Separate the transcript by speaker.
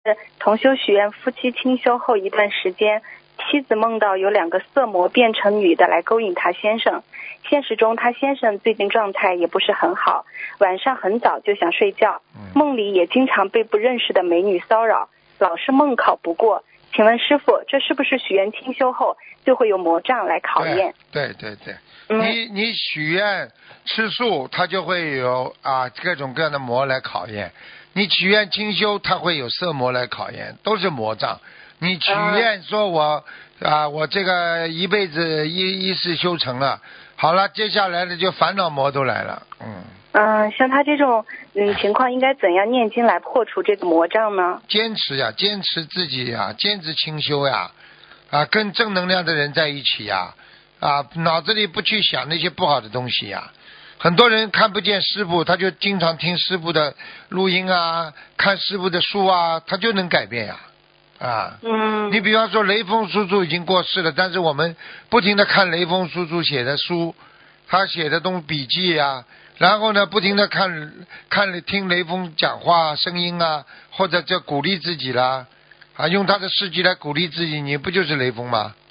Speaker 1: 同修许愿夫妻清修后一段时间，妻子梦到有2个色魔变成女的来勾引她先生。现实中她先生最近状态也不是很好，晚上很早就想睡觉，梦里也经常被不认识的美女骚扰，老是梦考不过。请问师父，这是不是许愿清修后就会有魔障来考验？
Speaker 2: 对，你许愿吃素，它就会有各种各样的魔来考验。你许愿清修，它会有色魔来考验，都是魔障。你许愿说我这个一辈子一世修成了，好了，接下来的就烦恼魔都来了。
Speaker 1: 像他这种情况，应该怎样念经来破除这个魔障呢？
Speaker 2: 坚持坚持自己坚持清修跟正能量的人在一起脑子里不去想那些不好的东西很多人看不见师父，他就经常听师父的录音看师父的书他就能改变你比方说雷锋叔叔已经过世了，但是我们不停地看雷锋叔叔写的书，他写的笔记然后呢不停地听雷锋讲话声音或者就鼓励自己啦用他的事迹来鼓励自己，你不就是雷锋吗？